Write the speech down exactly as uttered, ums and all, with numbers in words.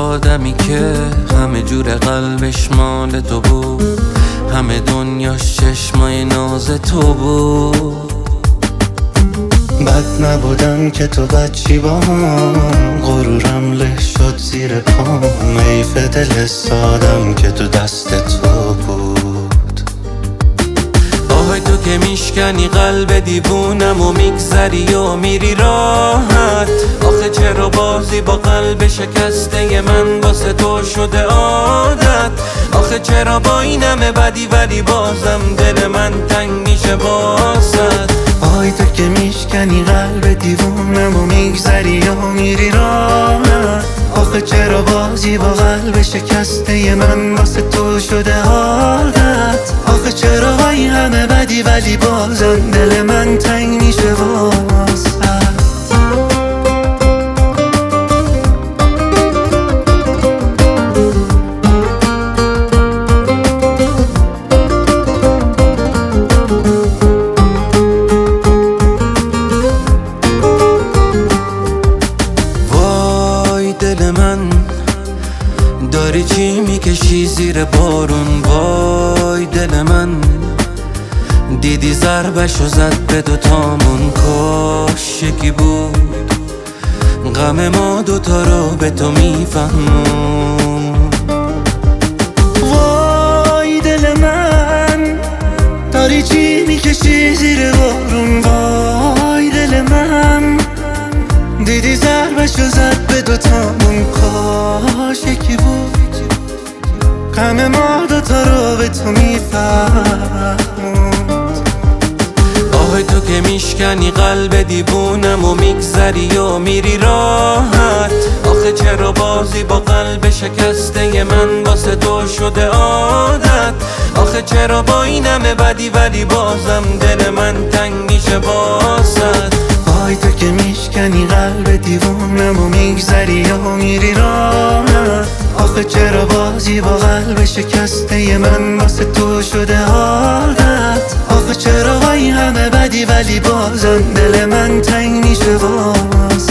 آدمی که همه جور قلبش مال تو بود، همه دنیاش چشمای ناز تو بود. بد نبودم که تو بچی با هم، غرورم له شد زیر پام. حیف دل سادم که تو دست تو بود. آهای تو که میشکنی قلب دیوونم و میگذری و میری راحت. آخه چرا بازی با قلب شکسته من واسه تو شده عادت. آخه چرا با این همه بدی ولی بازم دل من تنگ میشه واسد. آهای تو که میشکنی قلب دیوونم و میگذری و میری راحت. آخه چرا بازی با قلب شکسته من واسه تو شده عادت. آخه چرا با این همه بدی ولی بازم دل من تنگ میشه واسد. دل من داری چی میکشی زیر بارون؟ وای دل من دیدی ضربشو زد به دوتامون. کاش یکی بود غم ما دوتا رو به تو میفهمون. وای دل من داری چی میکشی زیر بارون؟ وای دل من دیدی ضربشو زد به دوتامون. کاش یکی بود غم ما دوتا رو به تو میفهموند. آهای تو که میشکنی قلب دیوونم و میگذری و میری راحت. آخه چرا بازی با قلب شکسته من واسه تو شده عادت. آخه چرا با این همه بدی ولی بازم دل من تنگ میشه واسد. آهای تو که میشکنی قلب دیوونم و میگذری و میری راحت. آخه چرا بازی با قلب شکسته من واسه تو شده عادت. آخه چرا با این همه بدی ولی بازم دل من تنگ میشه واسه